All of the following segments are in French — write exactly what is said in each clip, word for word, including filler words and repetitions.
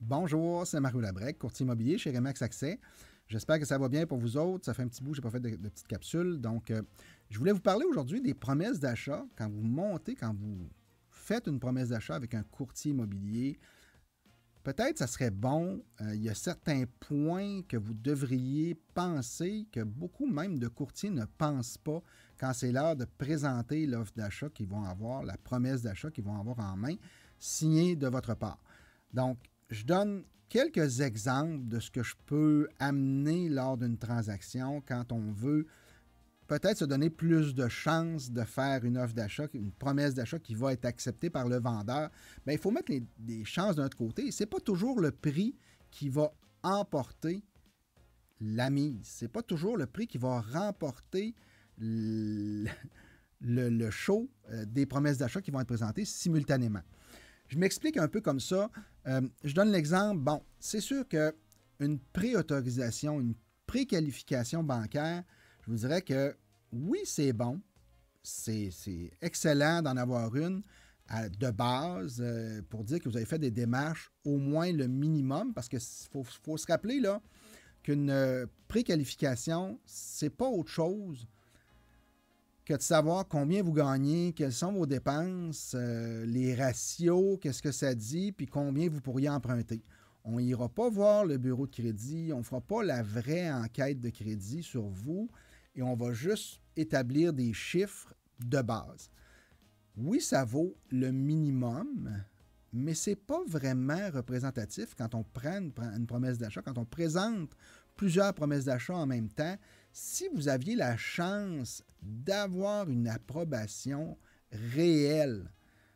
Bonjour, c'est Mario Labrec, courtier immobilier chez Remax Accès. J'espère que ça va bien pour vous autres. Ça fait un petit bout que je n'ai pas fait de, de petites capsules. Donc, euh, je voulais vous parler aujourd'hui des promesses d'achat. Quand vous montez, quand vous faites une promesse d'achat avec un courtier immobilier, peut-être ça serait bon. Euh, il y a certains points que vous devriez penser, que beaucoup même de courtiers ne pensent pas quand c'est l'heure de présenter l'offre d'achat qu'ils vont avoir, la promesse d'achat qu'ils vont avoir en main, signée de votre part. Donc, je donne quelques exemples de ce que je peux amener lors d'une transaction quand on veut peut-être se donner plus de chances de faire une offre d'achat, une promesse d'achat qui va être acceptée par le vendeur. Bien, il faut mettre les, les chances de notre côté. Ce n'est pas toujours le prix qui va emporter la mise. Ce n'est pas toujours le prix qui va remporter le, le, le show des promesses d'achat qui vont être présentées simultanément. Je m'explique un peu comme ça. Euh, je donne l'exemple. Bon, c'est sûr qu'une préautorisation, une préqualification bancaire, je vous dirais que oui, c'est bon. C'est excellent d'en avoir une à, de base euh, pour dire que vous avez fait des démarches au moins le minimum, parce qu'il faut, faut se rappeler là qu'une euh, préqualification, c'est pas autre chose que de savoir combien vous gagnez, quelles sont vos dépenses, euh, les ratios, qu'est-ce que ça dit, puis combien vous pourriez emprunter. On n'ira pas voir le bureau de crédit, on ne fera pas la vraie enquête de crédit sur vous et on va juste établir des chiffres de base. Oui, ça vaut le minimum, mais ce n'est pas vraiment représentatif quand on prend une, une promesse d'achat, quand on présente plusieurs promesses d'achat en même temps. Si vous aviez la chance d'avoir une approbation réelle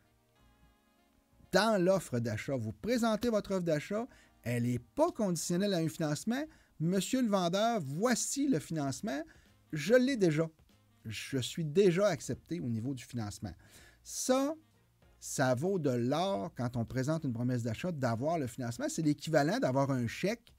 dans l'offre d'achat, vous présentez votre offre d'achat, elle n'est pas conditionnelle à un financement. Monsieur le vendeur, voici le financement, je l'ai déjà. Je suis déjà accepté au niveau du financement. Ça, ça vaut de l'or quand on présente une promesse d'achat d'avoir le financement. C'est l'équivalent d'avoir un chèque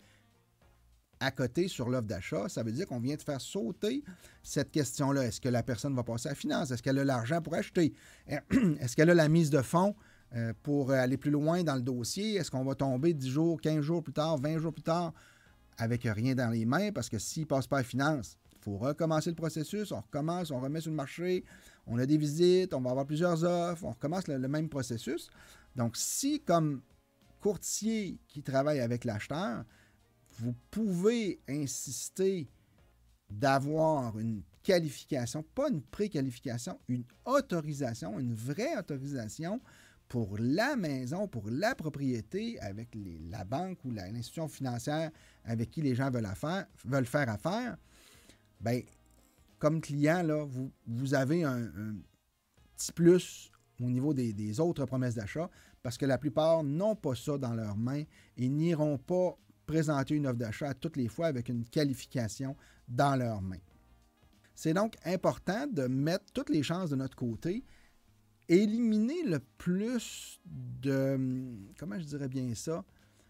à côté sur l'offre d'achat. Ça veut dire qu'on vient de faire sauter cette question-là. Est-ce que la personne va passer à la finance? Est-ce qu'elle a l'argent pour acheter? Est-ce qu'elle a la mise de fonds euh, pour aller plus loin dans le dossier? Est-ce qu'on va tomber dix jours, quinze jours plus tard, vingt jours plus tard avec rien dans les mains? Parce que s'il ne passe pas à la finance, il faut recommencer le processus. On recommence, on remet sur le marché, on a des visites, on va avoir plusieurs offres, on recommence le, le même processus. Donc, si comme courtier qui travaille avec l'acheteur, vous pouvez insister d'avoir une qualification, pas une préqualification, une autorisation, une vraie autorisation pour la maison, pour la propriété avec les, la banque ou l'institution financière avec qui les gens veulent, affaire, veulent faire affaire. Bien, comme client, là, vous, vous avez un, un petit plus au niveau des, des autres promesses d'achat parce que la plupart n'ont pas ça dans leurs mains et n'iront pas présenter une offre d'achat à toutes les fois avec une qualification dans leurs mains. C'est donc important de mettre toutes les chances de notre côté, éliminer le plus de, comment je dirais bien ça,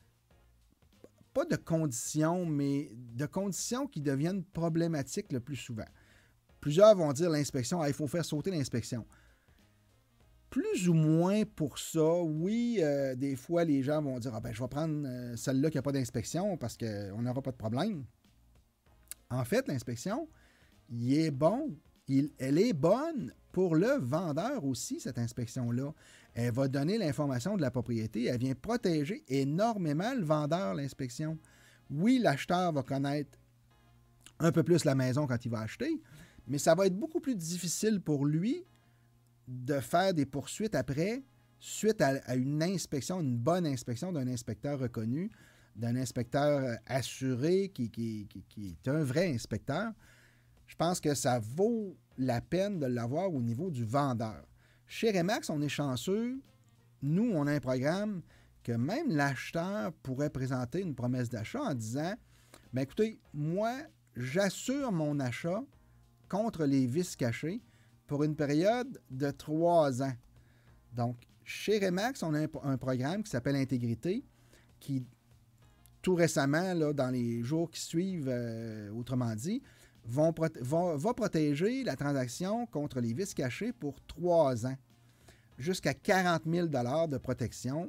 pas de conditions, mais de conditions qui deviennent problématiques le plus souvent. Plusieurs vont dire l'inspection, ah, il faut faire sauter l'inspection. Plus ou moins pour ça, oui, euh, des fois, les gens vont dire ah ben, je vais prendre euh, celle-là qui n'a pas d'inspection parce qu'on n'aura pas de problème. En fait, l'inspection, il est bon, il, elle est bonne pour le vendeur aussi, cette inspection-là. Elle va donner l'information de la propriété, elle vient protéger énormément le vendeur, l'inspection. Oui, l'acheteur va connaître un peu plus la maison quand il va acheter, mais ça va être beaucoup plus difficile pour lui de faire des poursuites après, suite à, à une inspection, une bonne inspection d'un inspecteur reconnu, d'un inspecteur assuré qui, qui, qui, qui est un vrai inspecteur. Je pense que ça vaut la peine de l'avoir au niveau du vendeur. Chez Remax, on est chanceux. Nous, on a un programme que même l'acheteur pourrait présenter une promesse d'achat en disant « Bien, écoutez, moi, j'assure mon achat contre les vices cachés pour une période de trois ans. » Donc, chez Remax, on a un, un programme qui s'appelle Intégrité, qui, tout récemment, là, dans les jours qui suivent, euh, autrement dit, vont, vont, va protéger la transaction contre les vices cachés pour trois ans, jusqu'à quarante mille dollars de protection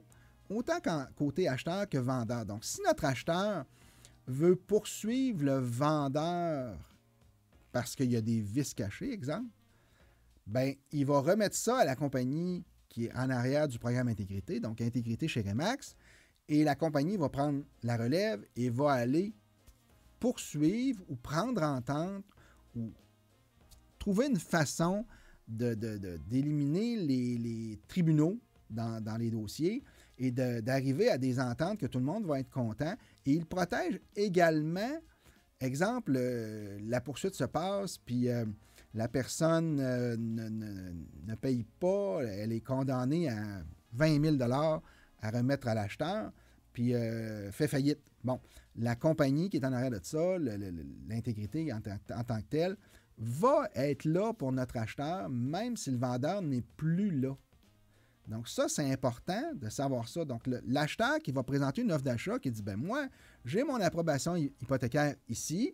autant qu'en côté acheteur que vendeur. Donc, si notre acheteur veut poursuivre le vendeur parce qu'il y a des vices cachés, exemple, ben, il va remettre ça à la compagnie qui est en arrière du programme Intégrité, donc Intégrité chez Remax, et la compagnie va prendre la relève et va aller poursuivre ou prendre entente ou trouver une façon de, de, de, d'éliminer les, les tribunaux dans, dans les dossiers et de, d'arriver à des ententes que tout le monde va être content. Et il protège également, exemple, euh, la poursuite se passe, puis euh, la personne euh, ne, ne, ne paye pas, elle est condamnée à vingt mille dollars à remettre à l'acheteur, puis euh, fait faillite. Bon, la compagnie qui est en arrière de ça, le, le, l'intégrité en, en tant que telle, va être là pour notre acheteur, même si le vendeur n'est plus là. Donc ça, c'est important de savoir ça. Donc le, l'acheteur qui va présenter une offre d'achat qui dit, ben moi, j'ai mon approbation hypothécaire ici,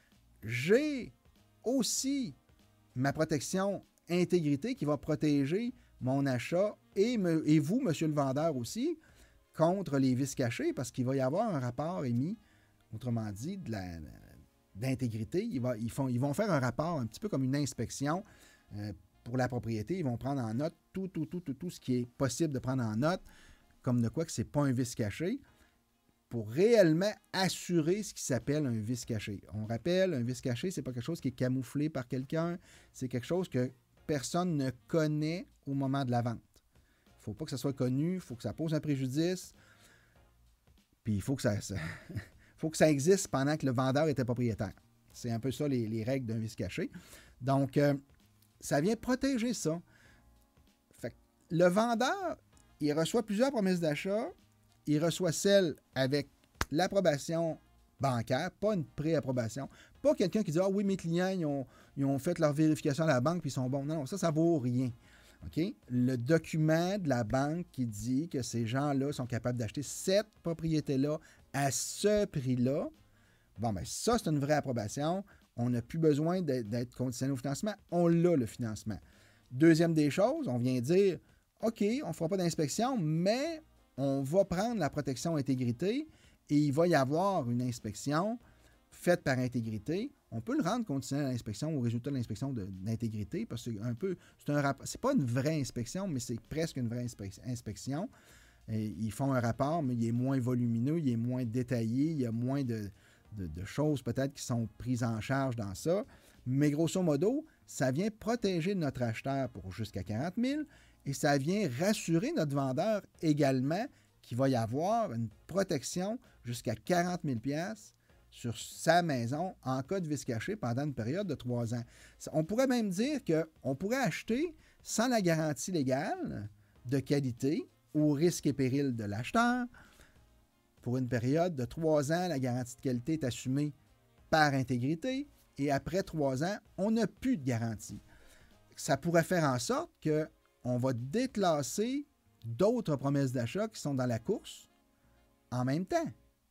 j'ai aussi ma protection intégrité qui va protéger mon achat et, me, et vous, monsieur le vendeur aussi, contre les vices cachés, parce qu'il va y avoir un rapport émis, autrement dit, de la, d'intégrité. Il va, ils, font, ils vont faire un rapport un petit peu comme une inspection euh, pour la propriété. Ils vont prendre en note tout, tout, tout, tout, tout ce qui est possible de prendre en note, comme de quoi que ce n'est pas un vice caché, pour réellement assurer ce qui s'appelle un vice caché. On rappelle, un vice caché, ce n'est pas quelque chose qui est camouflé par quelqu'un, c'est quelque chose que personne ne connaît au moment de la vente. Il ne faut pas que ça soit connu, il faut que ça pose un préjudice, puis il faut que ça, ça faut que ça existe pendant que le vendeur était propriétaire. C'est un peu ça les, les règles d'un vice caché. Donc, euh, ça vient protéger ça. Fait que le vendeur, il reçoit plusieurs promesses d'achat. Il reçoit celle avec l'approbation bancaire, pas une pré-approbation. Pas quelqu'un qui dit « Ah oui, mes clients, ils ont, ils ont fait leur vérification à la banque puis ils sont bons. » Non, non, ça, ça vaut rien. Okay? Le document de la banque qui dit que ces gens-là sont capables d'acheter cette propriété-là à ce prix-là, bon, bien, ça, c'est une vraie approbation. On n'a plus besoin d'être, d'être conditionné au financement. On l'a, le financement. Deuxième des choses, on vient dire OK, on ne fera pas d'inspection, mais on va prendre la protection intégrité et il va y avoir une inspection faite par intégrité. On peut le rendre conditionnel à l'inspection, au résultat de l'inspection de, d'intégrité, parce que c'est un peu, c'est un rapport. C'est pas une vraie inspection, mais c'est presque une vraie inspection. Et ils font un rapport, mais il est moins volumineux, il est moins détaillé, il y a moins de, de, de choses peut-être qui sont prises en charge dans ça. Mais grosso modo, ça vient protéger notre acheteur pour jusqu'à quarante mille et ça vient rassurer notre vendeur également qu'il va y avoir une protection jusqu'à quarante mille dollars sur sa maison en cas de vice caché pendant une période de trois ans. On pourrait même dire qu'on pourrait acheter sans la garantie légale de qualité au risque et péril de l'acheteur. Pour une période de trois ans, la garantie de qualité est assumée par intégrité et après trois ans, on n'a plus de garantie. Ça pourrait faire en sorte qu'on va déclasser d'autres promesses d'achat qui sont dans la course en même temps.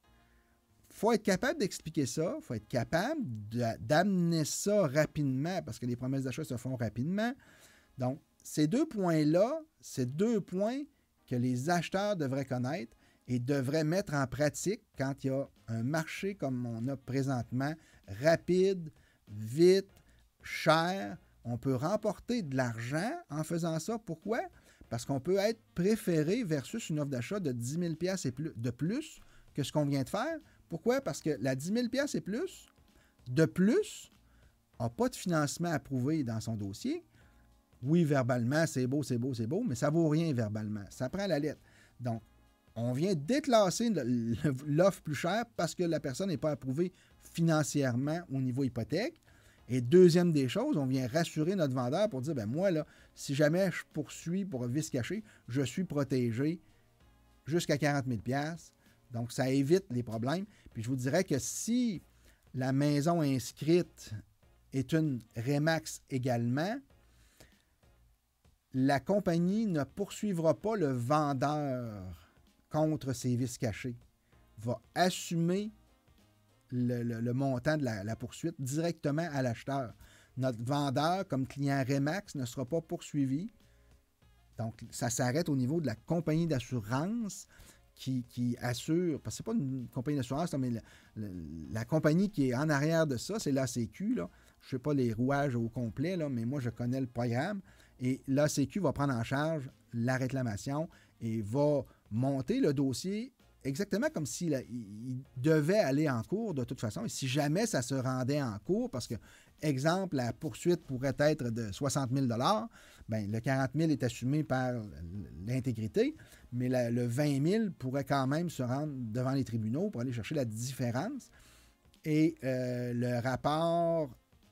Il faut être capable d'expliquer ça, il faut être capable d'amener ça rapidement parce que les promesses d'achat se font rapidement. Donc, ces deux points-là, ces deux points que les acheteurs devraient connaître et devraient mettre en pratique quand il y a un marché comme on a présentement, rapide, vite, cher. On peut remporter de l'argent en faisant ça. Pourquoi? Parce qu'on peut être préféré versus une offre d'achat de dix mille dollars et plus, de plus que ce qu'on vient de faire. Pourquoi? Parce que la dix mille dollars et plus, de plus, n'a pas de financement approuvé dans son dossier. Oui, verbalement, c'est beau, c'est beau, c'est beau, mais ça ne vaut rien verbalement. Ça prend la lettre. Donc, on vient déclasser l'offre plus chère parce que la personne n'est pas approuvée financièrement au niveau hypothèque. Et deuxième des choses, on vient rassurer notre vendeur pour dire, ben moi, là, si jamais je poursuis pour un vice caché, je suis protégé jusqu'à quarante mille dollars. Donc, ça évite les problèmes. Puis, je vous dirais que si la maison inscrite est une Remax également, la compagnie ne poursuivra pas le vendeur contre ses vices cachés. Va assumer le, le, le montant de la, la poursuite directement à l'acheteur. Notre vendeur, comme client Remax, ne sera pas poursuivi. Donc, ça s'arrête au niveau de la compagnie d'assurance qui, qui assure, parce que ce n'est pas une compagnie d'assurance, mais la, la, la compagnie qui est en arrière de ça, c'est l'A C Q. Là. Je ne sais pas les rouages au complet, là, mais moi, je connais le programme. Et l'A C Q va prendre en charge la réclamation et va monter le dossier exactement comme s'il il devait aller en cours de toute façon. Et si jamais ça se rendait en cours, parce que, exemple, la poursuite pourrait être de soixante mille dollars, bien, le quarante mille est assumé par l'intégrité, mais la, le vingt mille pourrait quand même se rendre devant les tribunaux pour aller chercher la différence. Et euh, le rapport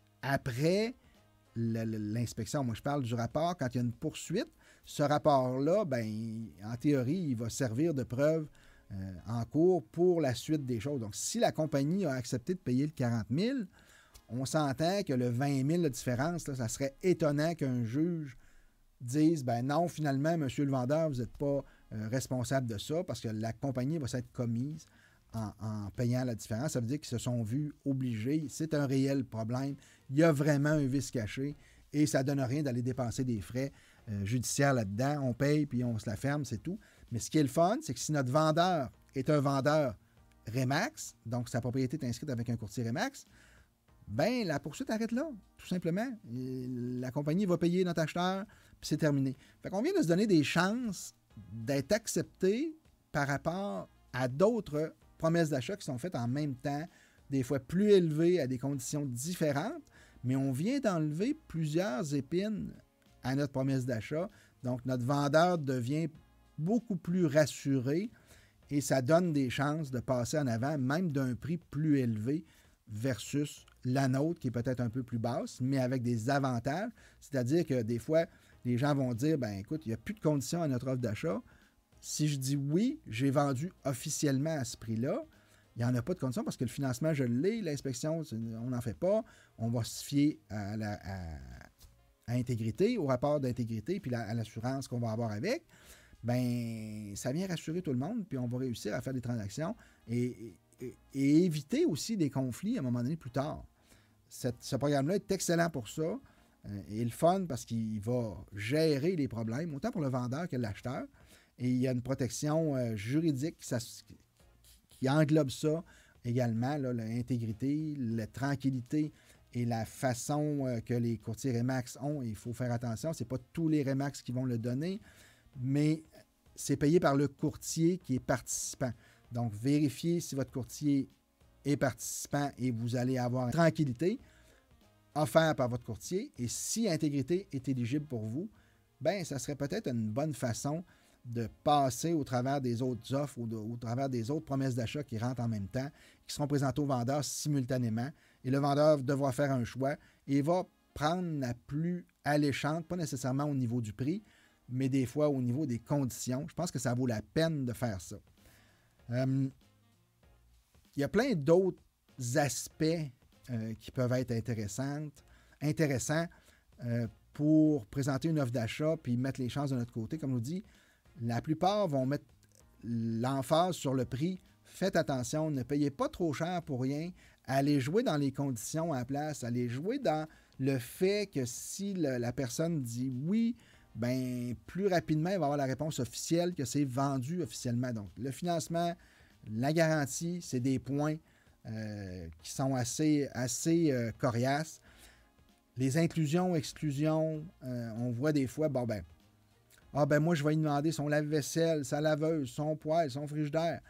après l'inspection, moi je parle du rapport quand il y a une poursuite, ce rapport-là, ben, en théorie, il va servir de preuve euh, en cours pour la suite des choses. Donc, si la compagnie a accepté de payer le quarante mille, on s'entend que le vingt mille de différence, là, ça serait étonnant qu'un juge dise, ben non, finalement, monsieur le vendeur, vous n'êtes pas euh, responsable de ça parce que la compagnie va s'être commise en, en payant la différence. Ça veut dire qu'ils se sont vus obligés. C'est un réel problème. Il y a vraiment un vice caché et ça ne donne rien d'aller dépenser des frais euh, judiciaires là-dedans. On paye puis on se la ferme, c'est tout. Mais ce qui est le fun, c'est que si notre vendeur est un vendeur Remax, donc sa propriété est inscrite avec un courtier Remax, ben la poursuite arrête là, tout simplement. Et la compagnie va payer notre acheteur, puis c'est terminé. Fait qu'on vient de se donner des chances d'être accepté par rapport à d'autres promesses d'achat qui sont faites en même temps, des fois plus élevées à des conditions différentes, mais on vient d'enlever plusieurs épines à notre promesse d'achat. Donc, notre vendeur devient beaucoup plus rassuré et ça donne des chances de passer en avant, même d'un prix plus élevé versus la nôtre qui est peut-être un peu plus basse, mais avec des avantages. C'est-à-dire que des fois, les gens vont dire, ben écoute, il n'y a plus de conditions à notre offre d'achat. Si je dis oui, j'ai vendu officiellement à ce prix-là, il n'y en a pas de conditions parce que le financement, je l'ai, l'inspection, on n'en fait pas. On va se fier à, la, à, à intégrité, au rapport d'intégrité, puis la, à l'assurance qu'on va avoir avec. Ben, ça vient rassurer tout le monde, puis on va réussir à faire des transactions et, et, et éviter aussi des conflits à un moment donné plus tard. Cette, ce programme-là est excellent pour ça euh, et le fun parce qu'il va gérer les problèmes, autant pour le vendeur que l'acheteur. Et il y a une protection euh, juridique qui, qui englobe ça également, l'intégrité, la tranquillité et la façon euh, que les courtiers Remax ont. Il faut faire attention, ce n'est pas tous les Remax qui vont le donner, mais c'est payé par le courtier qui est participant. Donc, vérifiez si votre courtier est participant et vous allez avoir une tranquillité offerte par votre courtier. Et si intégrité est éligible pour vous, bien, ça serait peut-être une bonne façon de passer au travers des autres offres ou de, au travers des autres promesses d'achat qui rentrent en même temps, qui seront présentées au vendeur simultanément. Et le vendeur devra faire un choix et va prendre la plus alléchante, pas nécessairement au niveau du prix, mais des fois au niveau des conditions. Je pense que ça vaut la peine de faire ça. Euh, il y a plein d'autres aspects euh, qui peuvent être intéressants, intéressants euh, pour présenter une offre d'achat puis mettre les chances de notre côté. Comme on dit, la plupart vont mettre l'emphase sur le prix. Faites attention, ne payez pas trop cher pour rien. Allez jouer dans les conditions à la place. Allez jouer dans le fait que si le, la personne dit oui, ben plus rapidement, il va avoir la réponse officielle que c'est vendu officiellement. Donc, le financement, la garantie, c'est des points euh, qui sont assez, assez euh, coriaces. Les inclusions, exclusions, euh, on voit des fois, bon ben, ah ben moi, je vais lui demander son lave-vaisselle, sa laveuse, son poêle, son frigidaire.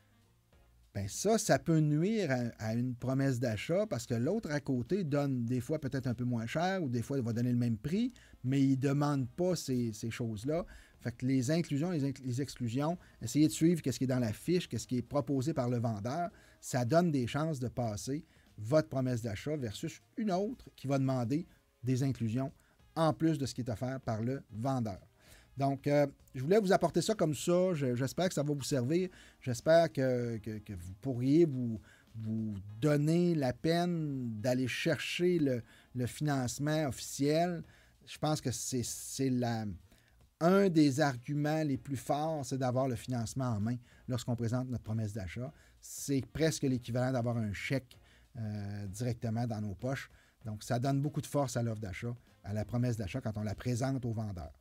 Bien ça, ça peut nuire à, à une promesse d'achat parce que l'autre à côté donne des fois peut-être un peu moins cher ou des fois il va donner le même prix, mais il ne demande pas ces, ces choses-là. Fait que les inclusions, les, inc- les exclusions, essayez de suivre ce qui est dans la fiche, ce qui est proposé par le vendeur, ça donne des chances de passer votre promesse d'achat versus une autre qui va demander des inclusions en plus de ce qui est offert par le vendeur. Donc, euh, je voulais vous apporter ça comme ça. Je, j'espère que ça va vous servir. J'espère que, que, que vous pourriez vous, vous donner la peine d'aller chercher le, le financement officiel. Je pense que c'est, c'est la, un des arguments les plus forts, c'est d'avoir le financement en main lorsqu'on présente notre promesse d'achat. C'est presque l'équivalent d'avoir un chèque euh, directement dans nos poches. Donc, ça donne beaucoup de force à l'offre d'achat, à la promesse d'achat quand on la présente au vendeur.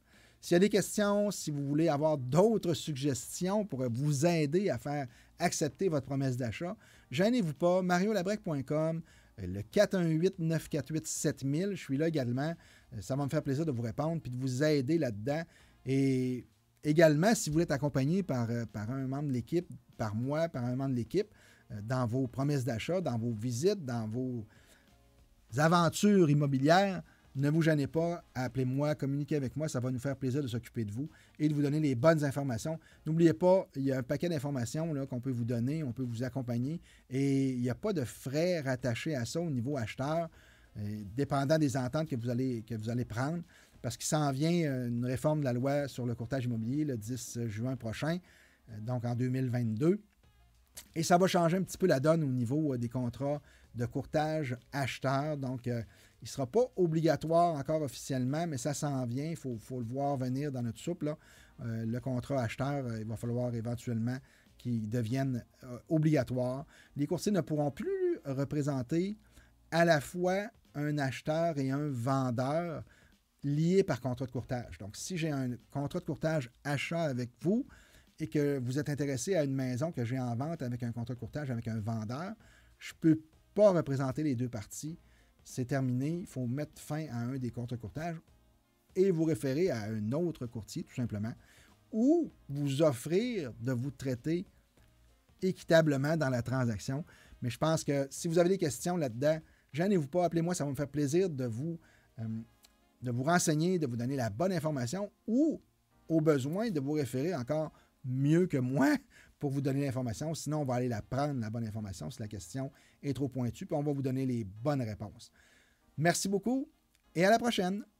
S'il y a des questions, si vous voulez avoir d'autres suggestions pour vous aider à faire accepter votre promesse d'achat, gênez-vous pas, mario labrec point com, le quatre un huit, neuf quatre huit, sept mille. Je suis là également. Ça va me faire plaisir de vous répondre puis de vous aider là-dedans. Et également, si vous voulez être accompagné par, par un membre de l'équipe, par moi, par un membre de l'équipe, dans vos promesses d'achat, dans vos visites, dans vos aventures immobilières, ne vous gênez pas, appelez-moi, communiquez avec moi, ça va nous faire plaisir de s'occuper de vous et de vous donner les bonnes informations. N'oubliez pas, il y a un paquet d'informations là, qu'on peut vous donner, on peut vous accompagner et il n'y a pas de frais rattachés à ça au niveau acheteur, euh, dépendant des ententes que vous allez, que vous allez prendre, parce qu'il s'en vient une réforme de la loi sur le courtage immobilier le dix juin prochain, euh, donc en deux mille vingt-deux. Et ça va changer un petit peu la donne au niveau des contrats de courtage acheteur. Donc, euh, il ne sera pas obligatoire encore officiellement, mais ça s'en vient. Il faut, faut le voir venir dans notre soupe. Là. Euh, le contrat acheteur, euh, il va falloir éventuellement qu'il devienne euh, obligatoire. Les courtiers ne pourront plus représenter à la fois un acheteur et un vendeur liés par contrat de courtage. Donc, si j'ai un contrat de courtage achat avec vous, et que vous êtes intéressé à une maison que j'ai en vente avec un contrat de courtage avec un vendeur, je ne peux pas représenter les deux parties. C'est terminé. Il faut mettre fin à un des contrats de courtage et vous référer à un autre courtier, tout simplement, ou vous offrir de vous traiter équitablement dans la transaction. Mais je pense que si vous avez des questions là-dedans, gênez-vous pas, appelez-moi, ça va me faire plaisir de vous, euh, de vous renseigner, de vous donner la bonne information ou, au besoin, de vous référer encore mieux que moi pour vous donner l'information. Sinon, on va aller la prendre, la bonne information, si la question est trop pointue, puis on va vous donner les bonnes réponses. Merci beaucoup et à la prochaine!